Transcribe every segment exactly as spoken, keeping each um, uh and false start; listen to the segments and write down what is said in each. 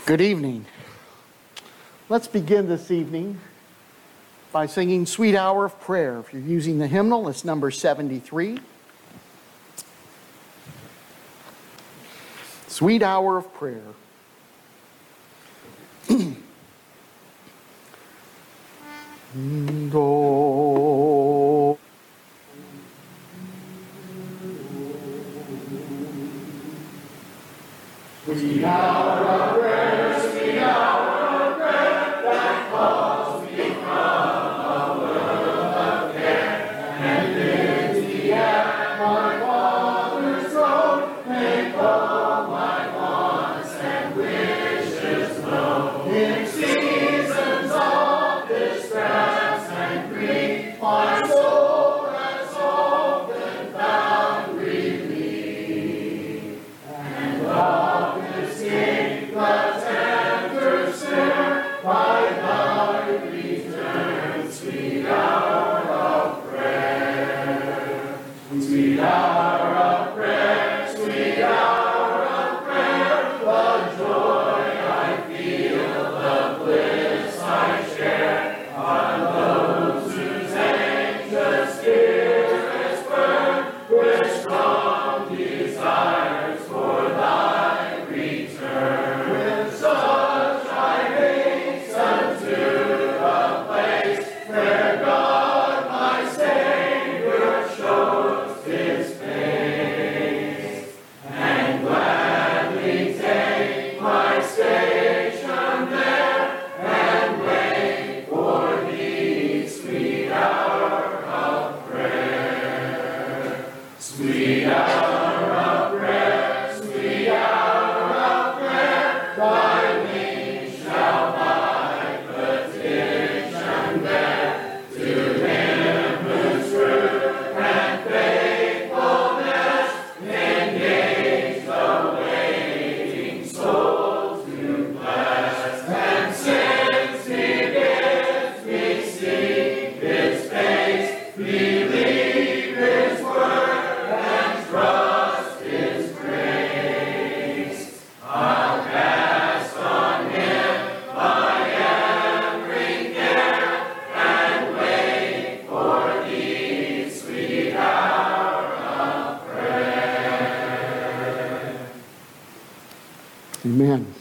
Good evening. Let's begin this evening by singing Sweet Hour of Prayer. If you're using the hymnal, it's number seventy-three. Sweet Hour of Prayer. Do. Sweet hour of prayer, sweet hour of prayer, that calls me from a world of care, and bids me at my Father's throne, make all my wants and wishes known. In seasons of distress and grief, my soul has often found relief, and love the tender snare, my heart returns, sweet hour of prayer. Sweet hour of prayer, sweet hour of prayer, the joy I feel, the bliss I share, are those whose anxious spirits burn with strong desires for thy return. Amen.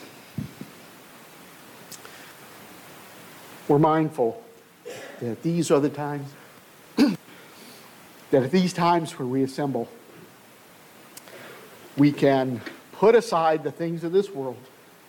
We're mindful that these are the times, that at these times where we assemble, we can put aside the things of this world,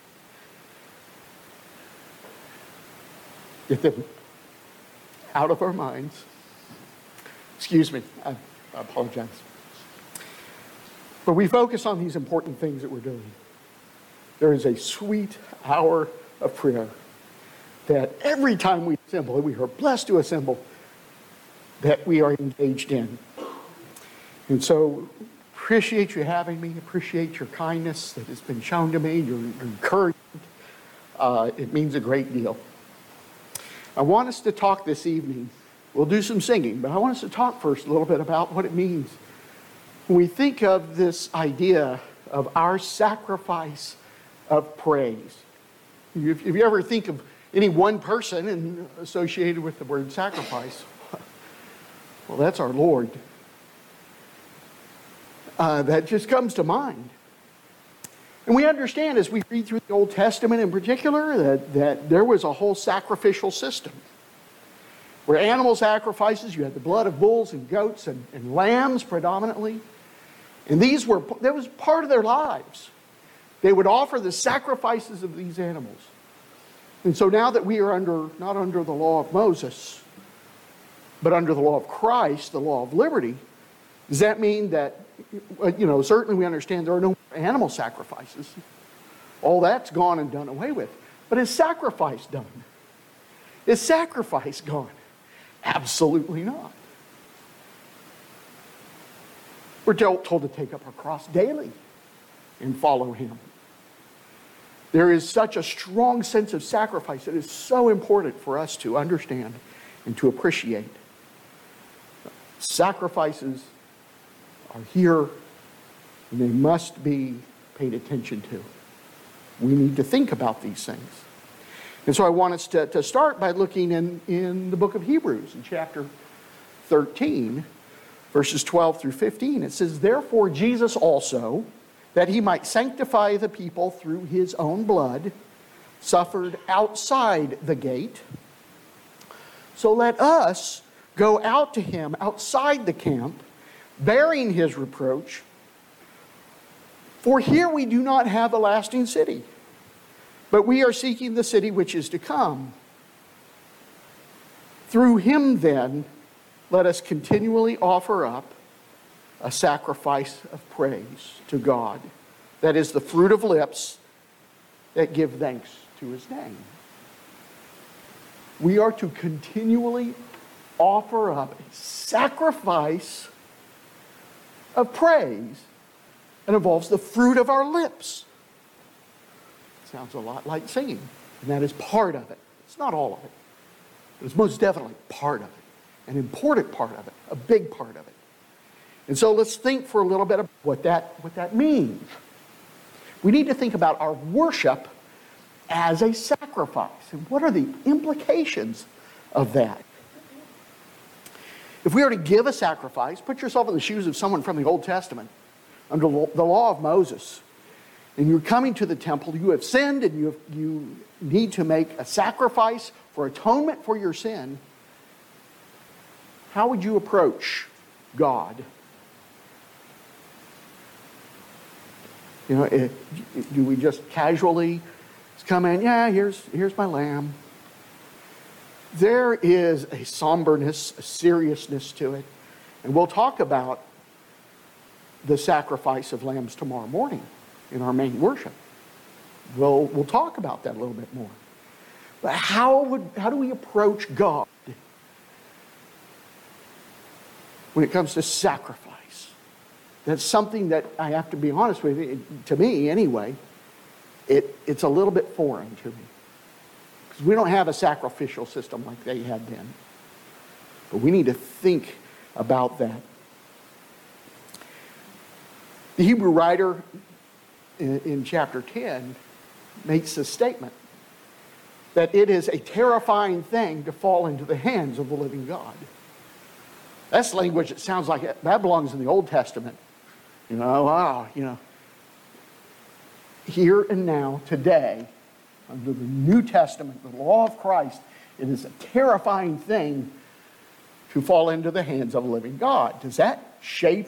get them out of our minds. Excuse me, I, I apologize. But we focus on these important things that we're doing. There is a sweet hour of prayer that every time we assemble, we are blessed to assemble, that we are engaged in. And so, appreciate you having me, appreciate your kindness that has been shown to me, your, your encouragement. Uh, it means a great deal. I want us to talk this evening. We'll do some singing, but I want us to talk first a little bit about what it means when we think of this idea of our sacrifice of praise. If, if you ever think of any one person and associated with the word sacrifice, well, that's our Lord. Uh, that just comes to mind. And we understand as we read through the Old Testament in particular that, that there was a whole sacrificial system. Where animal sacrifices, you had the blood of bulls and goats and, and lambs predominantly. And these were, that was part of their lives. They would offer the sacrifices of these animals. And so now that we are under, not under the law of Moses, but under the law of Christ, the law of liberty, does that mean that, you know, certainly we understand there are no animal sacrifices. All that's gone and done away with. But is sacrifice done? Is sacrifice gone? Absolutely not. We're told to take up our cross daily and follow Him. There is such a strong sense of sacrifice that is so important for us to understand and to appreciate. Sacrifices are here, and they must be paid attention to. We need to think about these things. And so I want us to, to start by looking in, in the book of Hebrews, in chapter thirteen, verses twelve through fifteen. It says, "Therefore Jesus also, that he might sanctify the people through his own blood, suffered outside the gate. So let us go out to him outside the camp, bearing his reproach. For here we do not have a lasting city, but we are seeking the city which is to come. Through him then, let us continually offer up a sacrifice of praise to God. That is the fruit of lips that give thanks to his name." We are to continually offer up a sacrifice of praise. It involves the fruit of our lips. Sounds a lot like singing, and that is part of it. It's not all of it, but it's most definitely part of it, an important part of it, a big part of it. And so let's think for a little bit about what that, what that means. We need to think about our worship as a sacrifice. And what are the implications of that? If we are to give a sacrifice, put yourself in the shoes of someone from the Old Testament, under the law of Moses, and you're coming to the temple, you have sinned, and you, have, you need to make a sacrifice for atonement for your sin. How would you approach God? You know, it, do we just casually come in, yeah, here's, here's my lamb? There is a somberness, a seriousness to it. And we'll talk about the sacrifice of lambs tomorrow morning in our main worship. We'll, we'll talk about that a little bit more. But how, would, how do we approach God when it comes to sacrifice? That's something that I have to be honest with you, to me anyway, it, it's a little bit foreign to me. Because we don't have a sacrificial system like they had then. But we need to think about that. The Hebrew writer in, in chapter ten makes a statement that it is a terrifying thing to fall into the hands of the living God. That's language that sounds like it, that belongs in the Old Testament. You know, wow, you know. Here and now, today, under the New Testament, the law of Christ, it is a terrifying thing to fall into the hands of a living God. Does that shape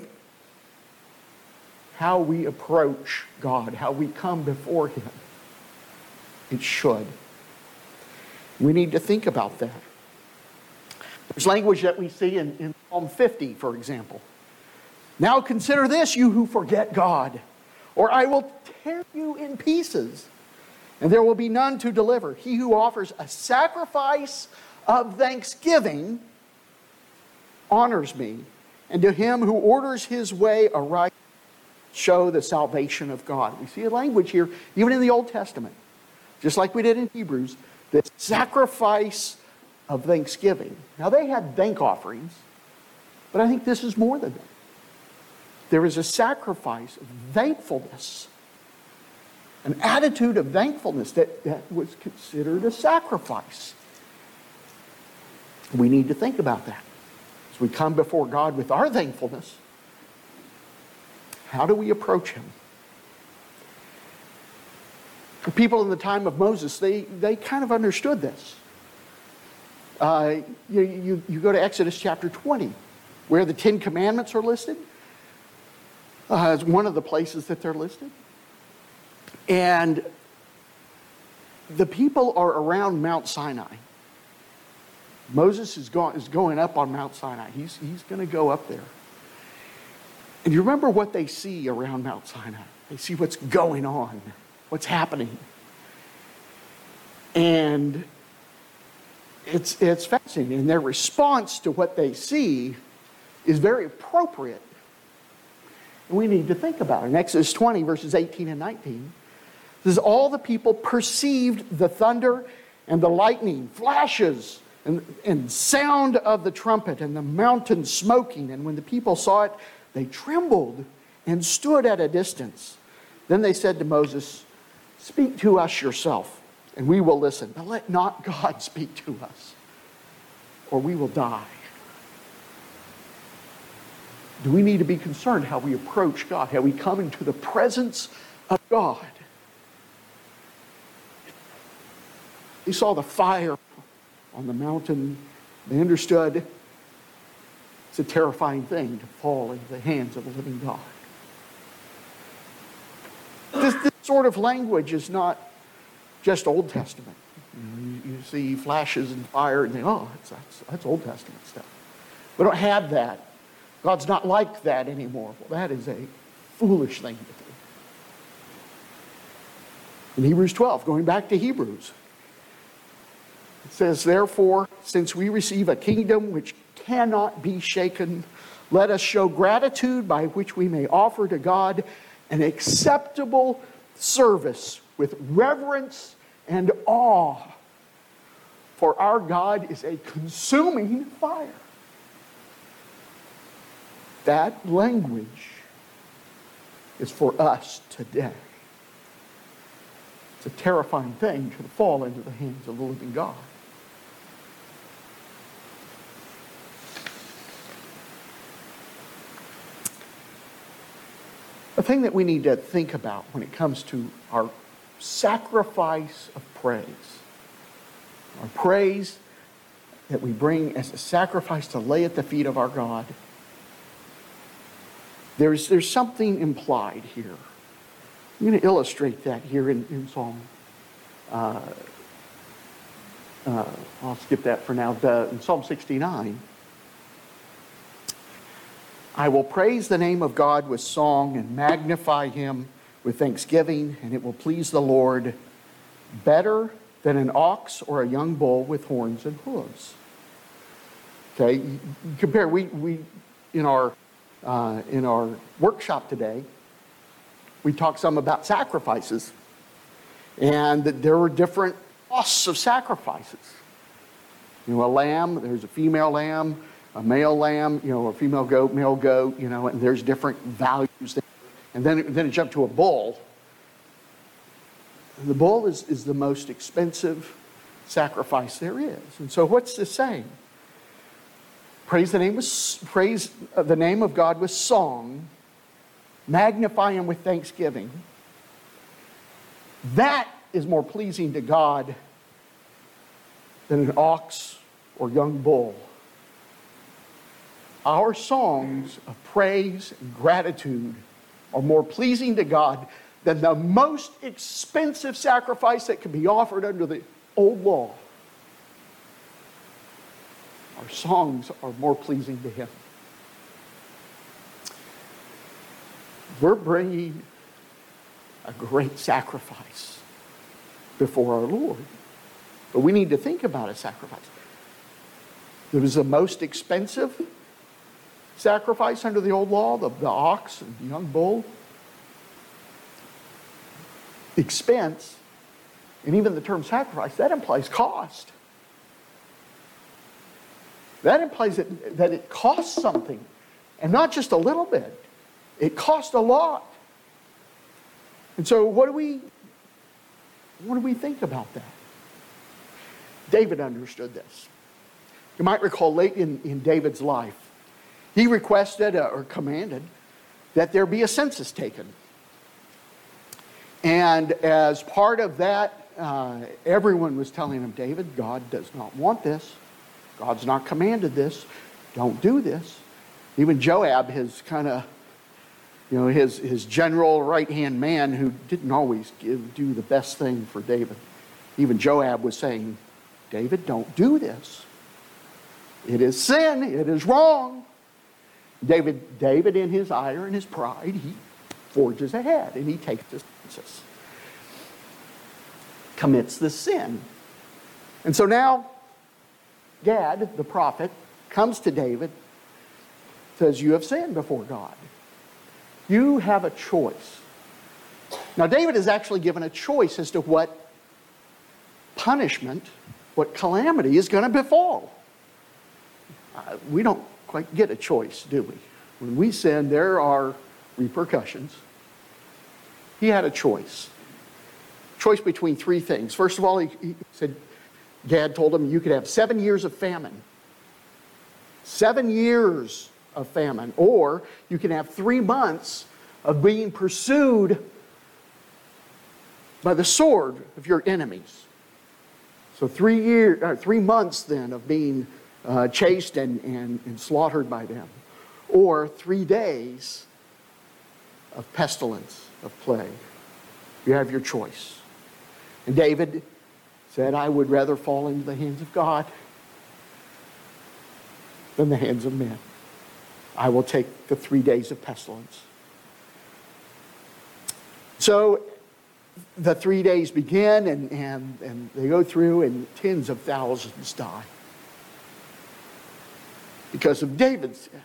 how we approach God, how we come before him? It should. We need to think about that. There's language that we see in, in Psalm fifty, for example. "Now consider this, you who forget God, or I will tear you in pieces, and there will be none to deliver. He who offers a sacrifice of thanksgiving honors me, and to him who orders his way aright show the salvation of God." We see a language here, even in the Old Testament, just like we did in Hebrews, the sacrifice of thanksgiving. Now they had thank offerings, but I think this is more than that. There is a sacrifice of thankfulness, an attitude of thankfulness that, that was considered a sacrifice. We need to think about that. As we come before God with our thankfulness, how do we approach him? The people in the time of Moses, they, they kind of understood this. Uh, you, you, you go to Exodus chapter twenty, where the Ten Commandments are listed. Uh, it's one of the places that they're listed. And the people are around Mount Sinai. Moses is, go, is going up on Mount Sinai. He's, he's going to go up there. And you remember what they see around Mount Sinai. They see what's going on, what's happening. And it's, it's fascinating. And their response to what they see is very appropriate. And we need to think about it. In Exodus twenty, verses eighteen and nineteen, it says, "All the people perceived the thunder and the lightning, flashes, and, and sound of the trumpet, and the mountain smoking. And when the people saw it, they trembled and stood at a distance. Then they said to Moses, Speak to us yourself, and we will listen. But let not God speak to us, or we will die. Do we need to be concerned how we approach God, how we come into the presence of God? They saw the fire on the mountain. They understood it's a terrifying thing to fall into the hands of the living God. This, this sort of language is not just Old Testament. You know, you, you see flashes and fire and think, oh, that's, that's, that's Old Testament stuff. We don't have that. God's not like that anymore. Well, that is a foolish thing to do. In Hebrews twelve, going back to Hebrews, it says, therefore, since we receive a kingdom which cannot be shaken, let us show gratitude by which we may offer to God an acceptable service with reverence and awe. For our God is a consuming fire. That language is for us today. It's a terrifying thing to fall into the hands of the living God. The thing that we need to think about when it comes to our sacrifice of praise, our praise that we bring as a sacrifice to lay at the feet of our God, there's, there's something implied here. I'm going to illustrate that here in, in Psalm. Uh, uh, I'll skip that for now. The, in Psalm sixty-nine, I will praise the name of God with song and magnify him with thanksgiving, and it will please the Lord better than an ox or a young bull with horns and hooves. Okay, compare, we, we in our uh, in our workshop today, we talked some about sacrifices, and that there were different costs of sacrifices. You know, a lamb, there's a female lamb, a male lamb, you know, a female goat, male goat, you know, and there's different values there. And then, then it jumped to a bull. And the bull is, is the most expensive sacrifice there is. And so what's this saying? Praise the name with, praise the name of God with song, magnify him with thanksgiving. That is more pleasing to God than an ox or young bull. Our songs of praise and gratitude are more pleasing to God than the most expensive sacrifice that can be offered under the old law. Our songs are more pleasing to him. We're bringing a great sacrifice before our Lord. But we need to think about a sacrifice. It was the most expensive sacrifice under the old law, the, the ox and the young bull. Expense, and even the term sacrifice, that implies cost. That implies that, that it costs something, and not just a little bit. It cost a lot. And so what do we, what do we think about that? David understood this. You might recall late in, in David's life, he requested uh, or commanded that there be a census taken. And as part of that, uh, everyone was telling him, David, God does not want this. God's not commanded this. Don't do this. Even Joab, his kind of, you know, his, his general right-hand man who didn't always give, do the best thing for David. Even Joab was saying, David, don't do this. It is sin. It is wrong. David, David, in his ire and his pride, he forges ahead and he takes the census. Commits the sin. And so now, Gad, the prophet, comes to David, says, you have sinned before God. You have a choice. Now, David is actually given a choice as to what punishment, what calamity is going to befall. Uh, we don't quite get a choice, do we? When we sin, there are repercussions. He had a choice. choice between three things. First of all, he, he said, Gad told him, you could have seven years of famine. Seven years of famine. Or you can have three months of being pursued by the sword of your enemies. So three years, uh, three months then of being uh, chased and, and, and slaughtered by them. Or three days of pestilence, of plague. You have your choice. And David said, I would rather fall into the hands of God than the hands of men. I will take the three days of pestilence. So the three days begin, and, and, and they go through, and tens of thousands die because of David's sin.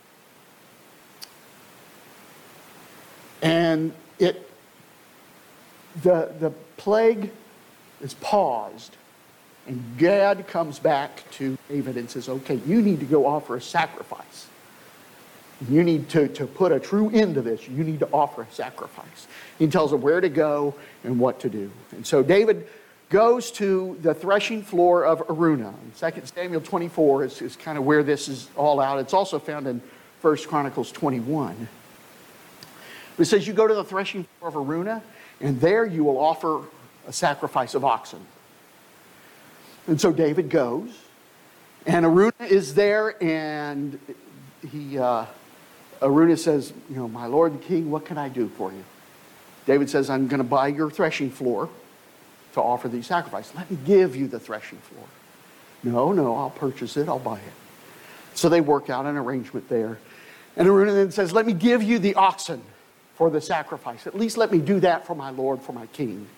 And it, the, the plague is paused, and Gad comes back to David and says, okay, you need to go offer a sacrifice. You need to, to put a true end to this. You need to offer a sacrifice. He tells him where to go and what to do. And so David goes to the threshing floor of Araunah. Second Samuel twenty-four is, is kind of where this is all out. It's also found in First Chronicles twenty-one. It says you go to the threshing floor of Araunah, and there you will offer a sacrifice of oxen. And so David goes, and Araunah is there, and he, uh, Araunah says, you know, my lord the king, what can I do for you? David says, I'm going to buy your threshing floor to offer these sacrifices. Let me give you the threshing floor. No, no, I'll purchase it, I'll buy it. So they work out an arrangement there. And Araunah then says, let me give you the oxen for the sacrifice. At least let me do that for my lord, for my king.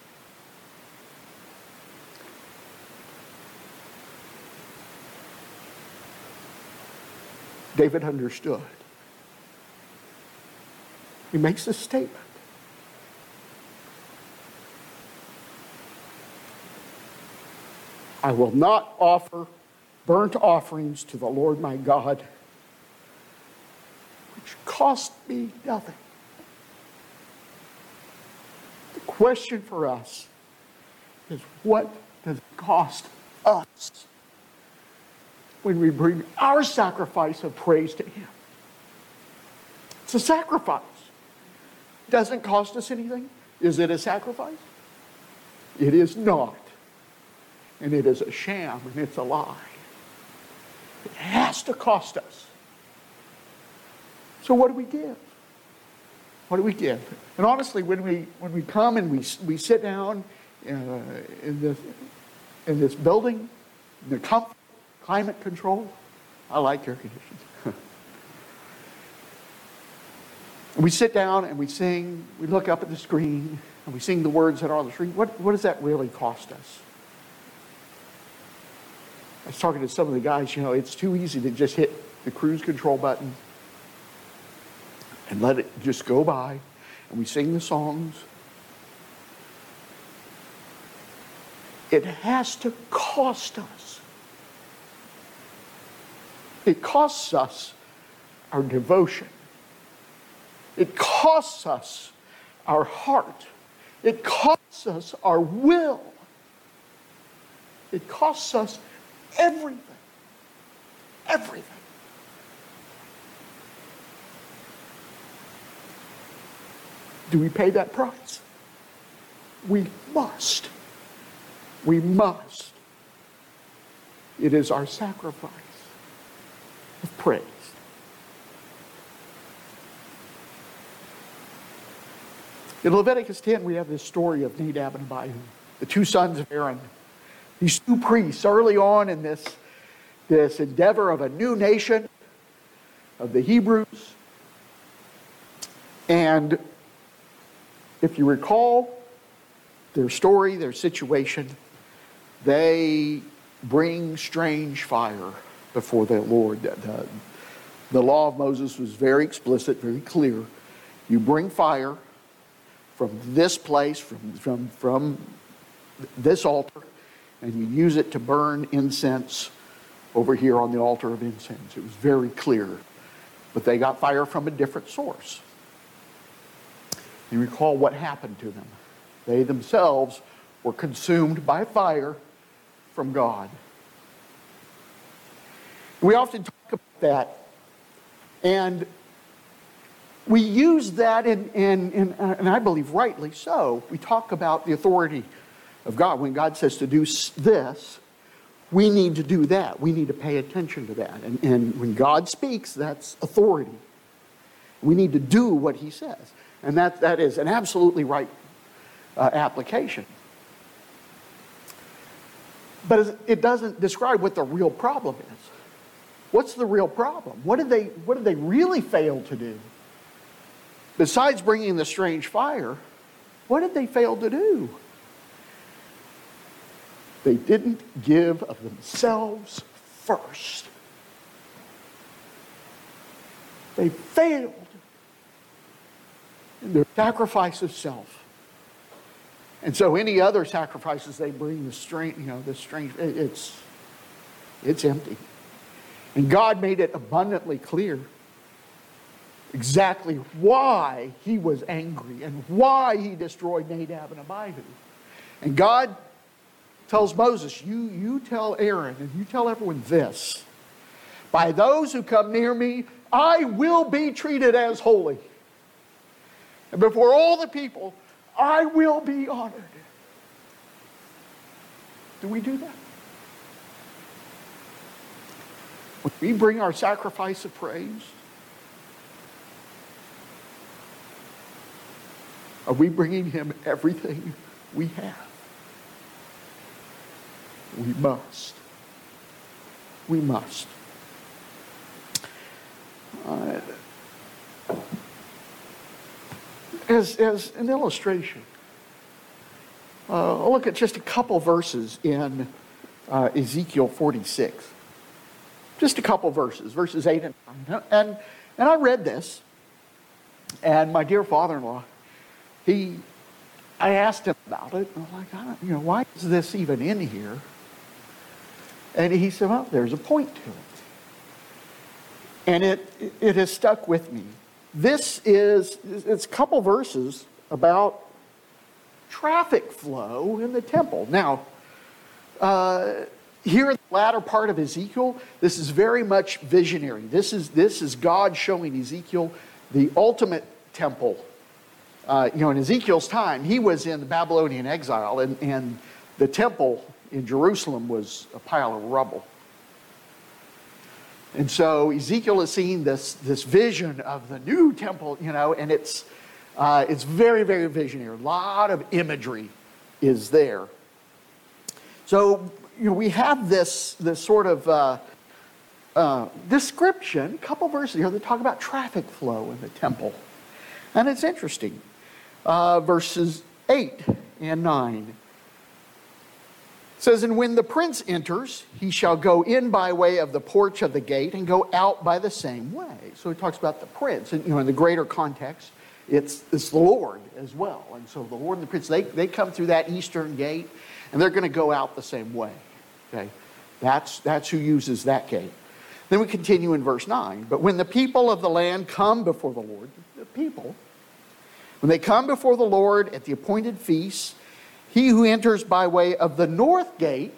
David understood. He makes a statement. I will not offer burnt offerings to the Lord my God, which cost me nothing. The question for us is, what does it cost us when we bring our sacrifice of praise to Him? It's a sacrifice. It doesn't cost us anything. Is it a sacrifice? It is not. And it is a sham, and it's a lie. It has to cost us. So what do we give? What do we give? And honestly, when we when we come and we we sit down uh, in this in this building, the comfort, climate control, I like air conditioning. And we sit down and we sing. We look up at the screen and we sing the words that are on the screen. What what does that really cost us? I was talking to some of the guys. You know, it's too easy to just hit the cruise control button and let it just go by, and we sing the songs. It has to cost us. It costs us our devotion. It costs us our heart. It costs us our will. It costs us everything. Everything. Do we pay that price? We must. We must. It is our sacrifice of praise. In Leviticus ten, we have this story of Nadab and Abihu, the two sons of Aaron. These two priests early on in this, this endeavor of a new nation, of the Hebrews. And if you recall their story, their situation, they bring strange fire before the Lord. The, the law of Moses was very explicit, very clear. You bring fire from this place, from, from, from this altar, and you use it to burn incense over here on the altar of incense. It was very clear. But they got fire from a different source. You recall what happened to them. They themselves were consumed by fire from God. We often talk about that, and we use that, in, in, in, and I believe rightly so. We talk about the authority of God. When God says to do this, we need to do that. We need to pay attention to that. And, and when God speaks, that's authority. We need to do what he says. And that, that is an absolutely right uh, application. But it doesn't describe what the real problem is. What's the real problem? What did they, what did they really fail to do? Besides bringing the strange fire, what did they fail to do? They didn't give of themselves first. They failed in their sacrifice of self. And so any other sacrifices they bring, the strange, you know, the strange, it's, it's empty. And God made it abundantly clear exactly why he was angry and why he destroyed Nadab and Abihu. And God tells Moses, you, you tell Aaron and you tell everyone this: by those who come near me, I will be treated as holy. And before all the people, I will be honored. Do we do that? When we bring our sacrifice of praise, are we bringing him everything we have? We must. We must. Uh, as, as an illustration, uh, I'll look at just a couple verses in uh, Ezekiel forty-six. Just a couple verses, verses eight and nine. And, and I read this, and my dear father-in-law, he, I asked him about it. And I'm like, I don't, you know, why is this even in here? And he said, well, there's a point to it. And it, it has stuck with me. This is, it's a couple verses about traffic flow in the temple. Now, uh, here in the latter part of Ezekiel, this is very much visionary. This is, this is God showing Ezekiel the ultimate temple. Uh, you know, in Ezekiel's time, he was in the Babylonian exile, and, and the temple in Jerusalem was a pile of rubble. And so Ezekiel is seeing this, this vision of the new temple, you know, and it's, uh, it's very, very visionary. A lot of imagery is there. So, you know, we have this, this sort of uh, uh, description, a couple verses here that talk about traffic flow in the temple. And it's interesting. Uh, verses eight and nine. It says, and when the prince enters, he shall go in by way of the porch of the gate and go out by the same way. So he talks about the prince. And, you know, in the greater context, it's, it's the Lord as well. And so the Lord and the prince, they, they come through that eastern gate, and they're going to go out the same way. Okay? That's, that's who uses that gate. Then we continue in verse nine. But when the people of the land come before the Lord, the people, when they come before the Lord at the appointed feasts, he who enters by way of the north gate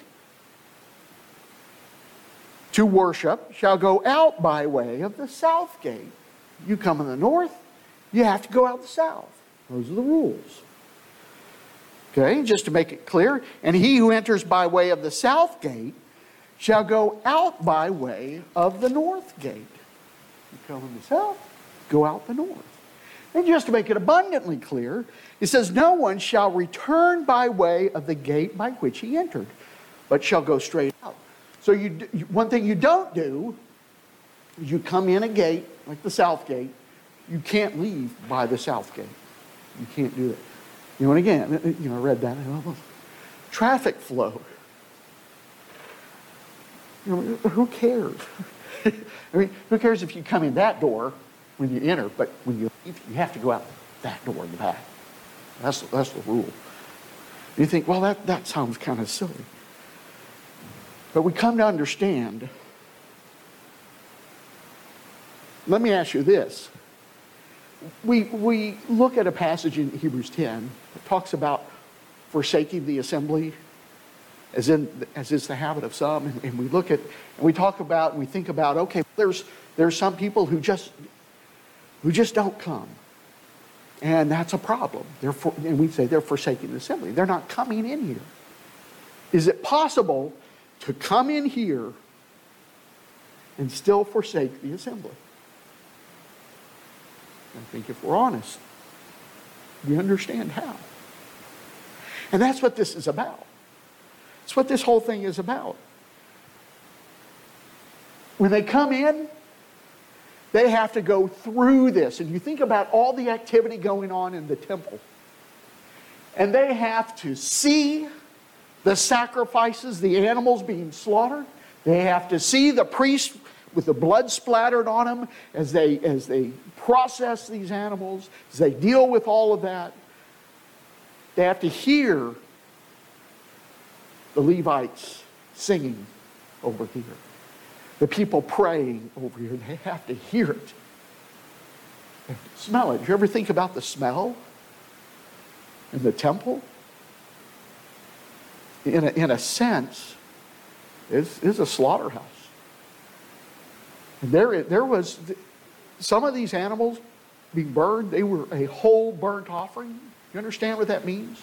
to worship shall go out by way of the south gate. You come in the north, you have to go out the south. Those are the rules. Okay, just to make it clear. And he who enters by way of the south gate shall go out by way of the north gate. You come in the south, go out the north. And just to make it abundantly clear, it says, no one shall return by way of the gate by which he entered, but shall go straight out. So you, one thing you don't do is you come in a gate, like the south gate, you can't leave by the south gate. You can't do it. You know, and again, you know, I read that. And, well, traffic flow. You know, who cares? I mean, who cares if you come in that door when you enter, but when you leave, you have to go out that door in the back. That's, that's the rule. And you think, well, that, that sounds kind of silly. But we come to understand. Let me ask you this. We, we look at a passage in Hebrews ten that talks about forsaking the assembly, as in as is the habit of some, and, and we look at and we talk about and we think about, okay, there's there's some people who just who just don't come. And that's a problem. They're for, and we say they're forsaking the assembly. They're not coming in here. Is it possible to come in here and still forsake the assembly? I think if we're honest, we understand how. And that's what this is about. That's what this whole thing is about. When they come in, they have to go through this. And you think about all the activity going on in the temple. And they have to see the sacrifices, the animals being slaughtered. They have to see the priest with the blood splattered on them as they, as they process these animals, as they deal with all of that. They have to hear the Levites singing over here. The people praying over here. They have to hear it. They have to smell it. Do you ever think about the smell in the temple? In a, in a sense, it's, it's a slaughterhouse. And there, there was, some of these animals being burned, they were a whole burnt offering. You understand what that means?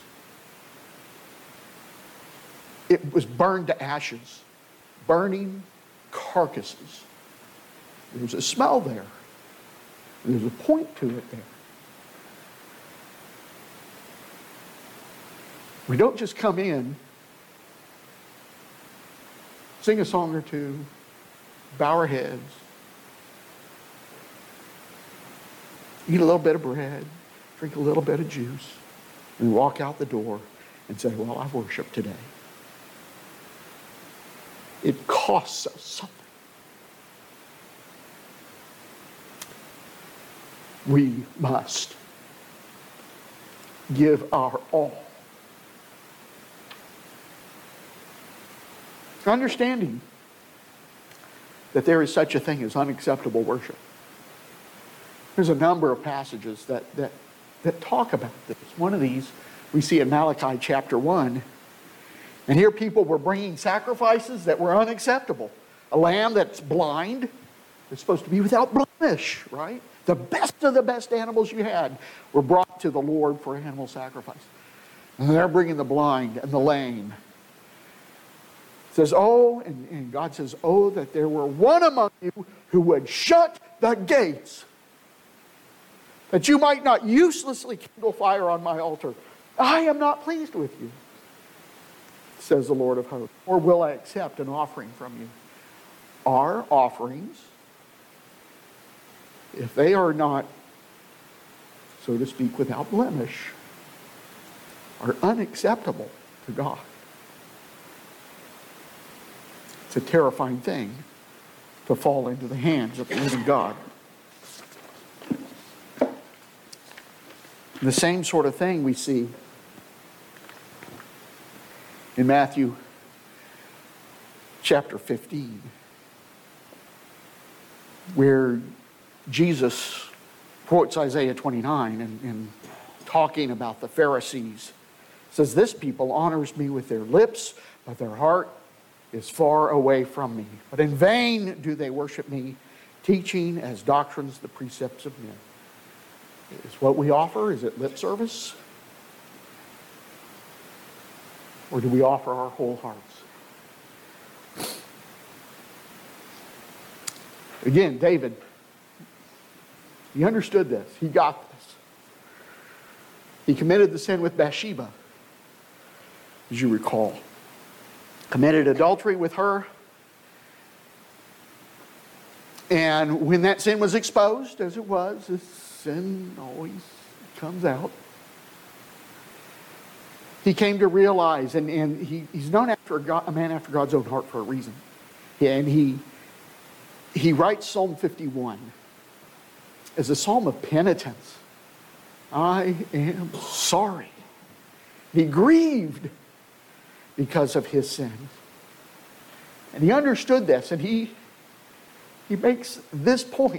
It was burned to ashes. Burning carcasses. There's a smell there. There's a point to it there. We don't just come in, sing a song or two, bow our heads, eat a little bit of bread, drink a little bit of juice, and walk out the door and say, well, I've worshiped today. It costs us something. We must give our all. Understanding that there is such a thing as unacceptable worship. There's a number of passages that, that, that talk about this. One of these we see in Malachi chapter one. And here people were bringing sacrifices that were unacceptable. A lamb that's blind is supposed to be without blemish, right? The best of the best animals you had were brought to the Lord for animal sacrifice. And they're bringing the blind and the lame. It says, oh, and, and God says, oh, that there were one among you who would shut the gates, that you might not uselessly kindle fire on my altar. I am not pleased with you, says the Lord of hosts. Or will I accept an offering from you? Our offerings, if they are not, so to speak, without blemish, are unacceptable to God. It's a terrifying thing to fall into the hands of the living God. The same sort of thing we see in Matthew chapter fifteen, where Jesus quotes Isaiah twenty-nine and, and talking about the Pharisees. Says, this people honors me with their lips, but their heart is far away from me. But in vain do they worship me, teaching as doctrines the precepts of men. Is what we offer, is it lip service? Or do we offer our whole hearts? Again, David, he understood this. He got this. He committed the sin with Bathsheba, as you recall. Committed adultery with her. And when that sin was exposed, as it was, this sin always comes out. He came to realize, and, and he, he's known after a, God, a man after God's own heart for a reason. And he, he writes Psalm fifty-one as a psalm of penitence. I am sorry. He grieved because of his sins. And he understood this, and he, he makes this point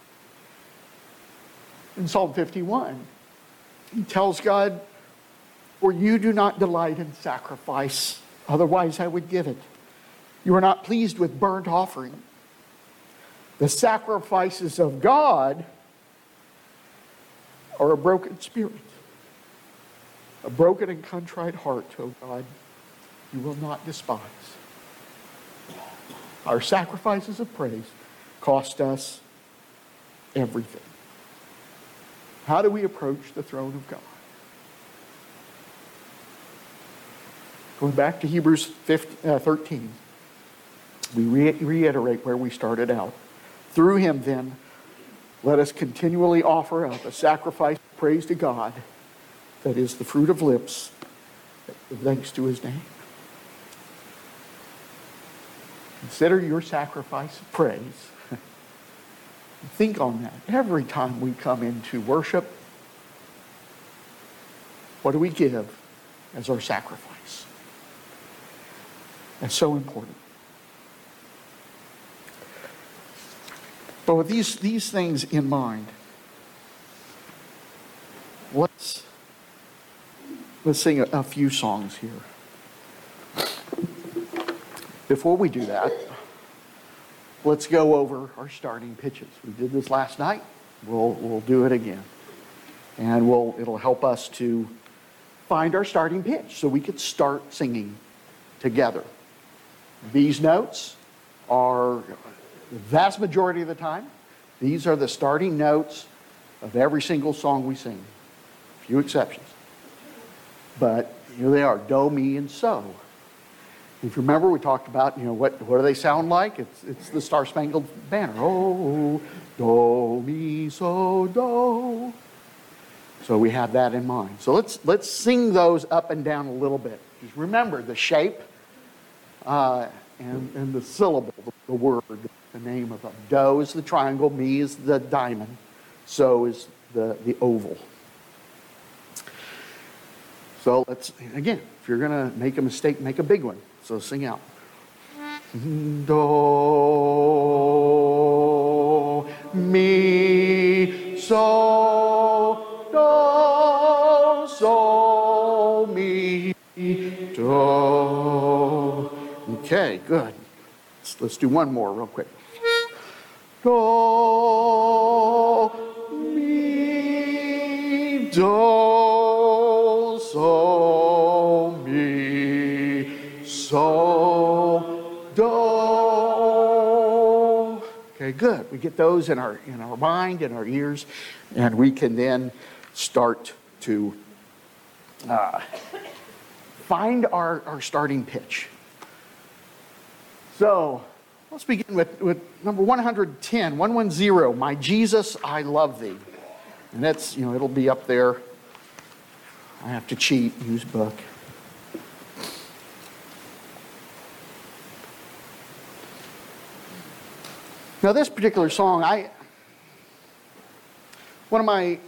in Psalm fifty-one. He tells God, For you do not delight in sacrifice, otherwise I would give it. You are not pleased with burnt offering. The sacrifices of God are a broken spirit, a broken and contrite heart, O God, you will not despise. Our sacrifices of praise cost us everything. How do we approach the throne of God? Going back to Hebrews thirteen, we re- reiterate where we started out. Through him, then, let us continually offer up a sacrifice of praise to God that is the fruit of lips that give thanks to his name. Consider your sacrifice of praise. Think on that. Every time we come into worship, what do we give as our sacrifice? That's so important. But with these, these things in mind, let's, let's sing a, a few songs here. Before we do that, let's go over our starting pitches. We did this last night. We'll, we'll do it again. And we'll, it'll help us to find our starting pitch so we could start singing together. These notes are, the vast majority of the time, these are the starting notes of every single song we sing. A few exceptions. But here they are, do, mi, and so. If you remember, we talked about, you know, what, what do they sound like? It's, it's the Star Spangled Banner. Oh, do, mi, so, do. So we have that in mind. So let's, let's sing those up and down a little bit. Just remember the shape uh, and, and the syllable, the, the word, the name of them. Do is the triangle, mi is the diamond, so is the, the oval. So let's, again, if you're going to make a mistake, make a big one. So sing out. Do, mi, so, do, so, mi, do. Okay, good. Let's, let's do one more real quick. Do, mi, do, so, mi, so, do. Okay, good. We get those in our in our mind, in our ears, and we can then start to uh, find our, our starting pitch. So let's begin with, with number one hundred ten, one hundred ten, My Jesus, I Love Thee. And that's, you know, it'll be up there. I have to cheat, use book. Now this particular song, I, one of my,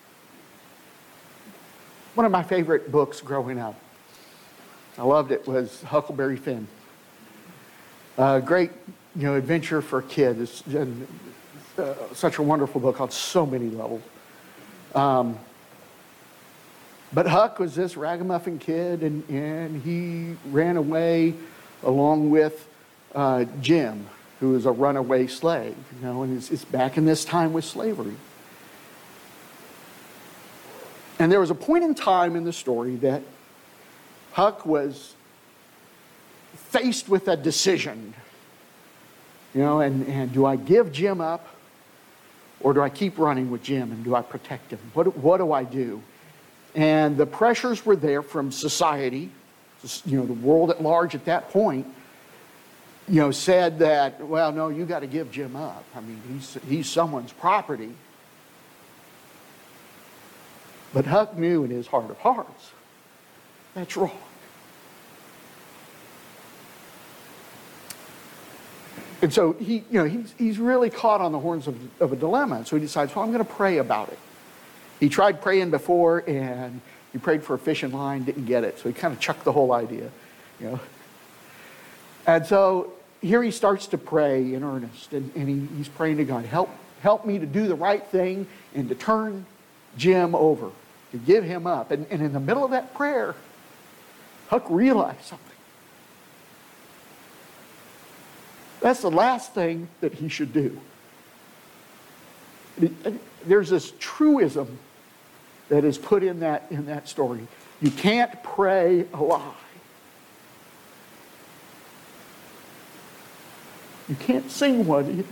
one of my favorite books growing up, I loved it, was Huckleberry Finn. A great, you know, adventure for a kid. It's uh, such a wonderful book on so many levels. Um, but Huck was this ragamuffin kid, and, and he ran away along with uh, Jim, who was a runaway slave. You know, and it's, it's back in this time with slavery. And there was a point in time in the story that Huck was faced with a decision. You know, and, and do I give Jim up, or do I keep running with Jim, and do I protect him? What, what do I do? And the pressures were there from society, you know, the world at large at that point, you know, said that, well, no, you got to give Jim up. I mean, he's, he's someone's property. But Huck knew in his heart of hearts, that's wrong. And so he, you know, he's, he's really caught on the horns of, of a dilemma. So he decides, well, I'm going to pray about it. He tried praying before, and he prayed for a fishing line, didn't get it. So he kind of chucked the whole idea, you know. And so here he starts to pray in earnest, and, and he, he's praying to God, help, help me to do the right thing and to turn Jim over to give him up. And, and in the middle of that prayer, Huck realized something. That's the last thing that he should do. There's this truism that is put in that, in that story. You can't pray a lie. You can't sing one either.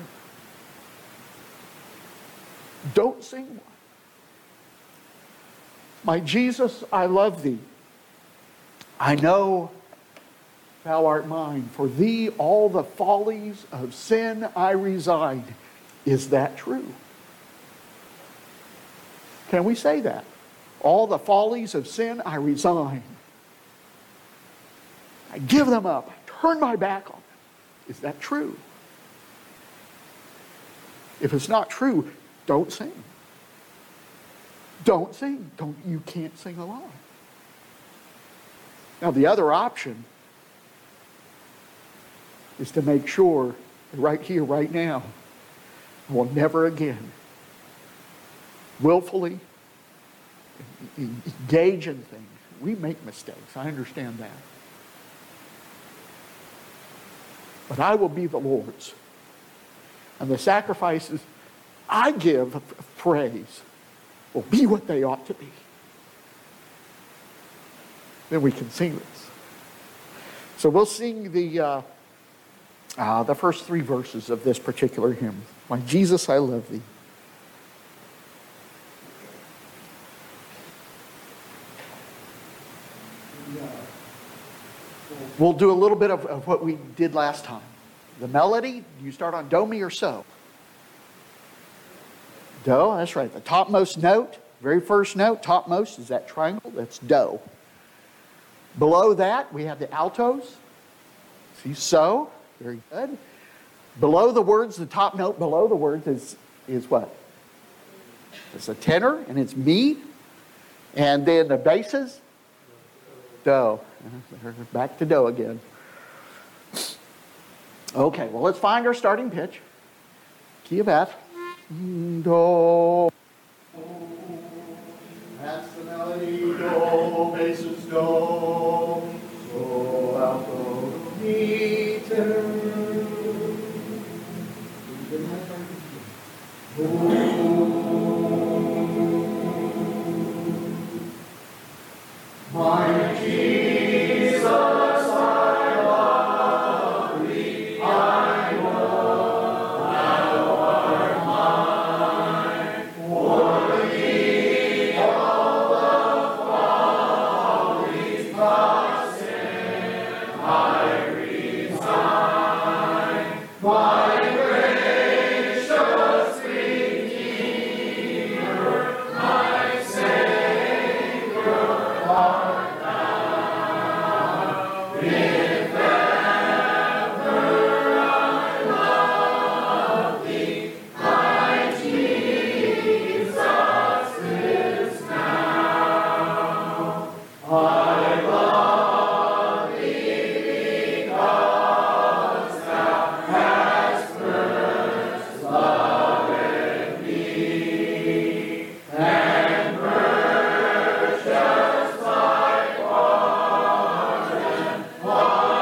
Don't sing one. My Jesus, I love thee. I know thou art mine. For thee all the follies of sin I resign. Is that true? Can we say that? All the follies of sin I resign. I give them up. I turn my back on them. Is that true? If it's not true, don't sing. Don't sing. Don't, you can't sing a lie. Now the other option is to make sure right here, right now, I will never again willfully engage in things. We make mistakes. I understand that. But I will be the Lord's. And the sacrifices I give of praise will be what they ought to be. Then we can sing this. So we'll sing the, uh, uh, the first three verses of this particular hymn. My Jesus, I love thee. We'll do a little bit of, of what we did last time. The melody, you start on do, mi, or so. Do, that's right. The topmost note, very first note, topmost is that triangle, that's do. Below that, we have the altos. See, so, very good. Below the words, the top note below the words is, is what? It's a tenor, and it's mi. And then the basses, do. Back to do again. Okay, well, let's find our starting pitch. Key of F. Do. That's the melody. Do. Basses. Do. So alto. Mi. Tenor. My Jesus, I love thee. I know thou art mine. For thee all the follies of sin I resign. My gracious Redeemer, my Savior, art thou. If ever I love thee, my Jesus is now. I love thee because thou hast first loved me, and purchased my pardon.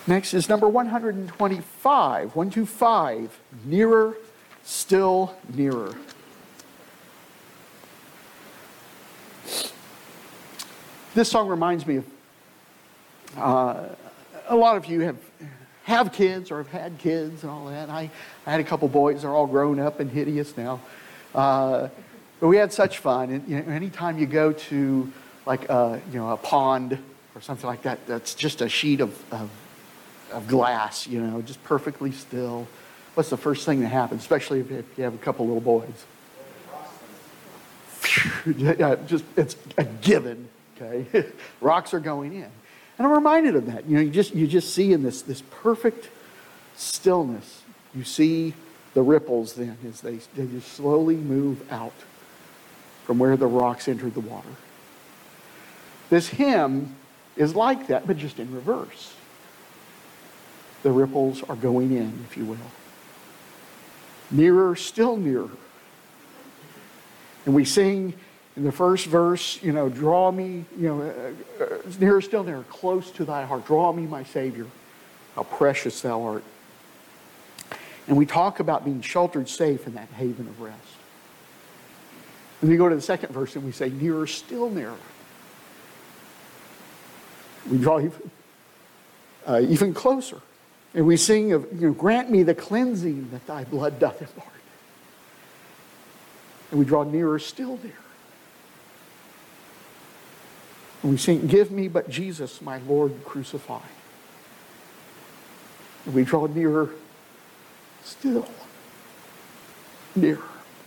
Next is number one hundred twenty-five, one two five, nearer, still nearer. This song reminds me of, uh, a lot of you have have kids or have had kids and all that. I, I had a couple boys, they're all grown up and hideous now. Uh, but we had such fun. And you know, anytime you go to like a, you know, a pond or something like that, that's just a sheet of, of, of glass, you know, just perfectly still. What's the first thing that happens, especially if, if you have a couple little boys? Yeah, just it's a given, okay? Rocks are going in. And I'm reminded of that. You know, you just you just see in this this perfect stillness, you see the ripples then as they, they just slowly move out from where the rocks entered the water. This hymn is like that, but just in reverse. The ripples are going in, if you will. Nearer, still nearer. And we sing in the first verse, you know, draw me, you know, uh, uh, nearer, still nearer, close to thy heart. Draw me, my Savior, how precious thou art. And we talk about being sheltered safe in that haven of rest. And we go to the second verse and we say, nearer, still nearer. We draw even, uh, even closer. And we sing of, you know, grant me the cleansing that thy blood doth impart. And we draw nearer, still nearer. And we sing, give me but Jesus, my Lord crucified. And we draw nearer, still nearer.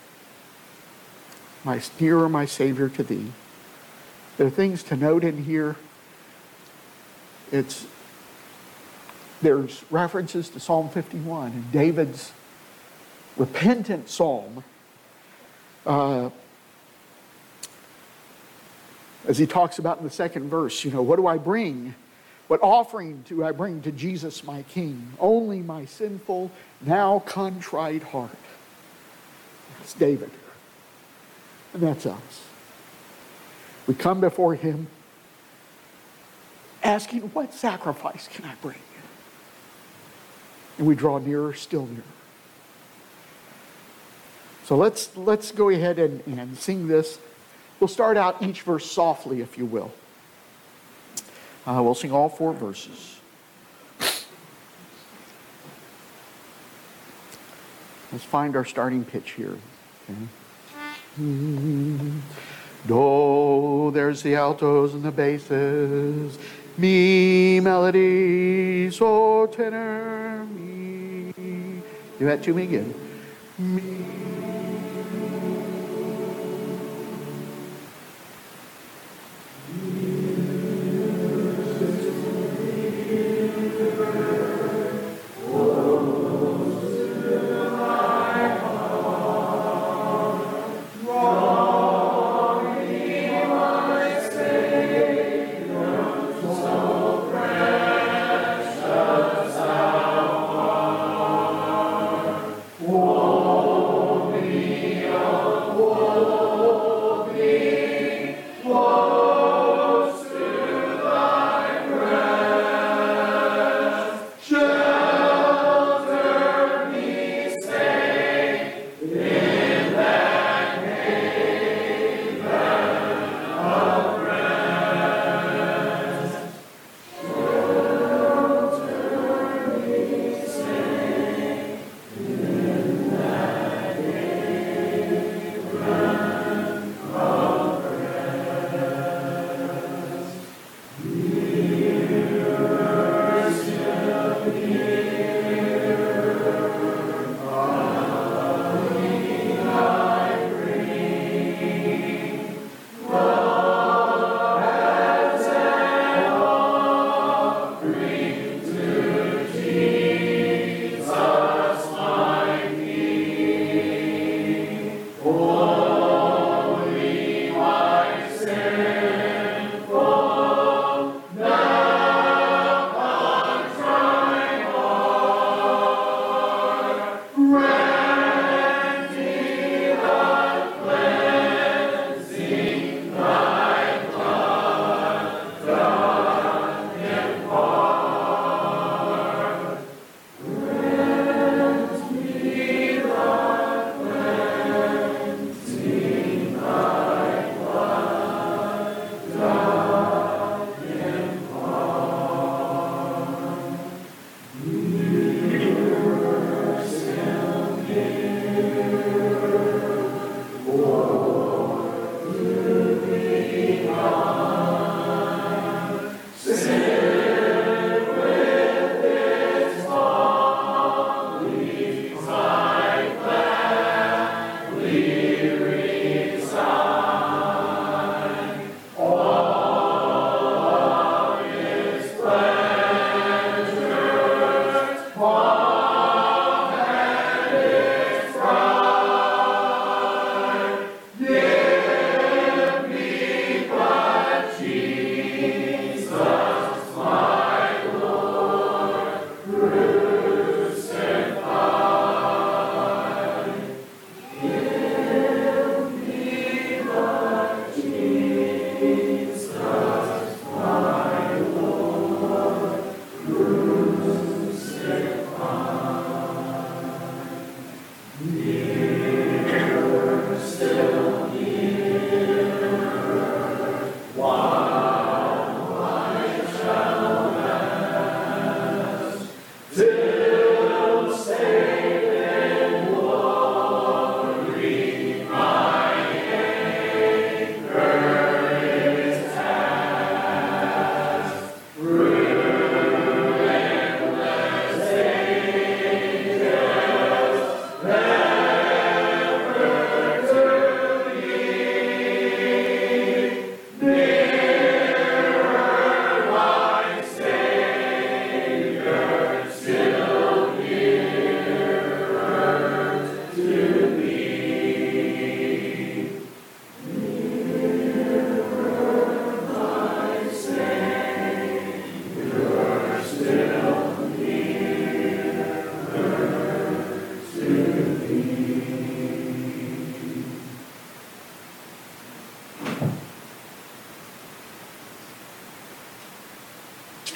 My, nearer, my Savior, to thee. There are things to note in here. It's, there's references to Psalm fifty-one and David's repentant psalm. Uh, as he talks about in the second verse, you know, what do I bring? What offering do I bring to Jesus, my King? Only my sinful, now contrite heart. That's David. And that's us. We come before him asking, what sacrifice can I bring? And we draw nearer, still nearer. So let's, let's go ahead and, and sing this. We'll start out each verse softly, if you will. Uh, we'll sing all four verses. Let's find our starting pitch here. Okay. Do, there's the altos and the basses. Mi, melody, so tenor, mi. Do that to me again. Mi. Oh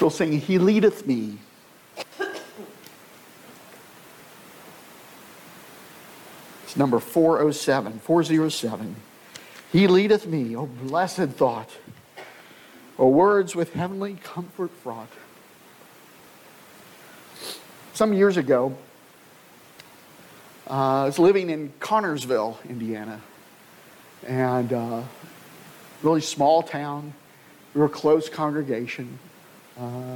Still singing, He leadeth me. It's number four oh seven, four oh seven. He leadeth me, O blessed thought, O words with heavenly comfort fraught. Some years ago, uh, I was living in Connersville, Indiana, and uh, really small town. We were a close congregation. Uh,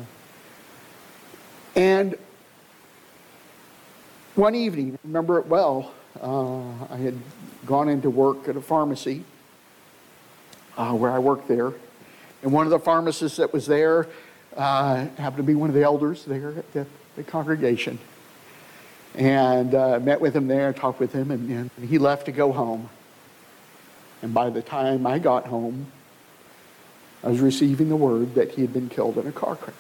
and one evening, I remember it well, uh, I had gone into work at a pharmacy uh, where I worked there. And one of the pharmacists that was there uh, happened to be one of the elders there at the, the congregation. And uh, met with him there, talked with him, and, and he left to go home. And by the time I got home, I was receiving the word that he had been killed in a car crash.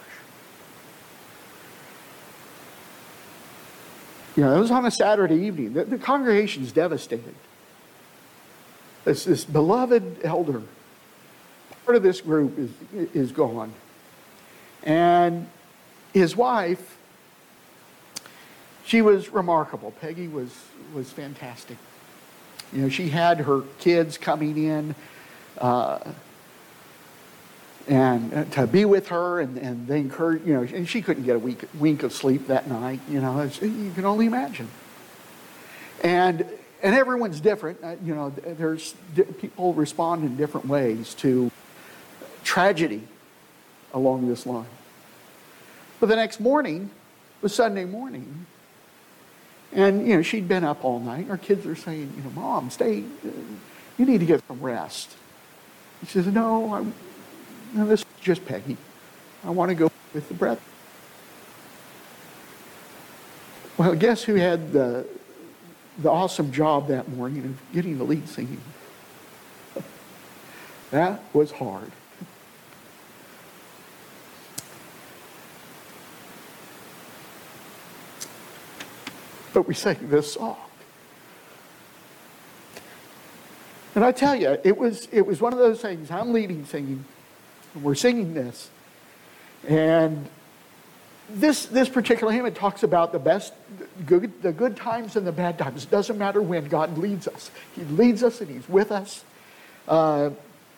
You know, it was on a Saturday evening. The, the congregation is devastated. This, this beloved elder, part of this group is, is gone. And his wife, she was remarkable. Peggy was, was fantastic. You know, she had her kids coming in uh, and to be with her, and, and they encouraged, you know, and she couldn't get a week, wink of sleep that night. You know, it's, you can only imagine. And and everyone's different. Uh, you know, there's people respond in different ways to tragedy along this line. But the next morning was Sunday morning. And, you know, she'd been up all night. Her kids are saying, you know, Mom, stay. Uh, you need to get some rest. She says, no, I'm, no, this is just Peggy. I want to go with the brethren. Well, guess who had the, the awesome job that morning of getting the lead singing? That was hard. But we sang this song. And I tell you, it was it was one of those things. I'm leading singing, and we're singing this. And this this particular hymn, it talks about the best, good, the good times and the bad times. It doesn't matter when God leads us. He leads us and He's with us. Uh,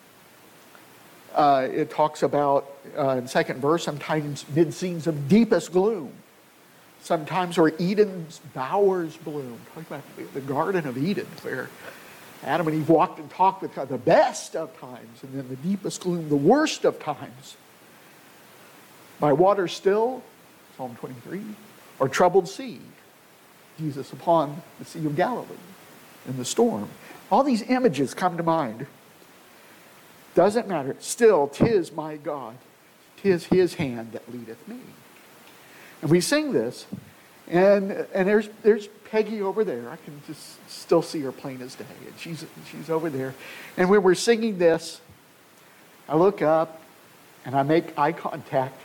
uh, it talks about, uh, in second verse, sometimes mid scenes of deepest gloom. Sometimes where Eden's bowers bloom. Talk about the Garden of Eden, where Adam and Eve walked and talked with God, the best of times, and then the deepest gloom, the worst of times. By water still, Psalm twenty-three, or troubled sea, Jesus upon the Sea of Galilee in the storm. All these images come to mind. Doesn't matter. Still, 'tis my God, 'tis His hand that leadeth me. And we sing this, and and there's there's Peggy over there. I can just still see her plain as day. And she's she's over there. And when we're singing this, I look up and I make eye contact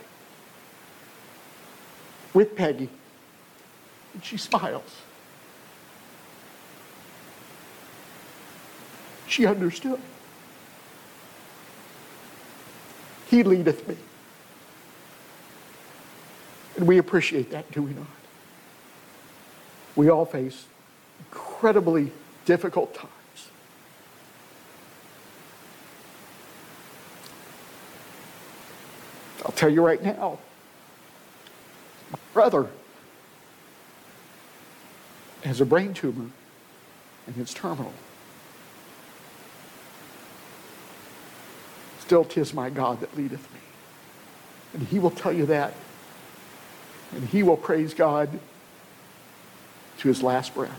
with Peggy. And she smiles. She understood. He leadeth me. And we appreciate that, do we not? We all face incredibly difficult times. I'll tell you right now, my brother has a brain tumor and it's terminal. Still, 'tis my God that leadeth me. And he will tell you that. And he will praise God to his last breath.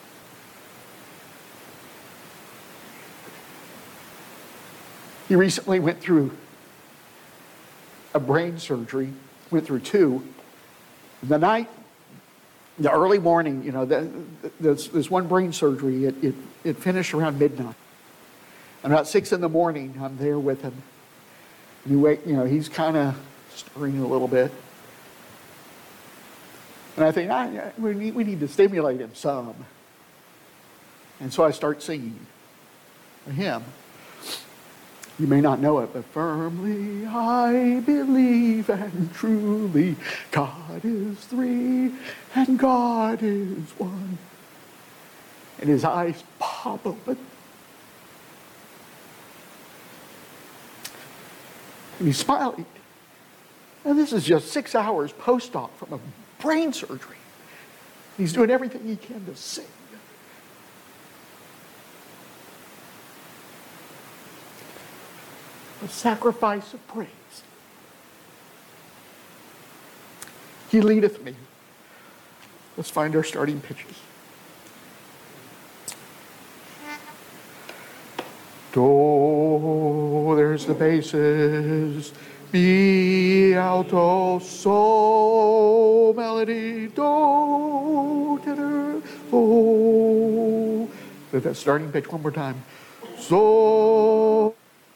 He recently went through a brain surgery, went through two. The night, the early morning, you know, there's, there's one brain surgery, it, it, it finished around midnight. And about six in the morning, I'm there with him. And he wake, you know, he's kind of stirring a little bit. And I think, ah, we, need, we need to stimulate him some. And so I start singing a hymn. You may not know it, but firmly I believe and truly God is three and God is one. And his eyes pop open. And he's smiling. And this is just six hours post-op from a brain surgery. He's doing everything he can to sing. A sacrifice of praise. He leadeth me. Let's find our starting pitches. Do, there's the basses. Mi, alto, sol, melody, do, tenor, do. So that starting pitch one more time. So.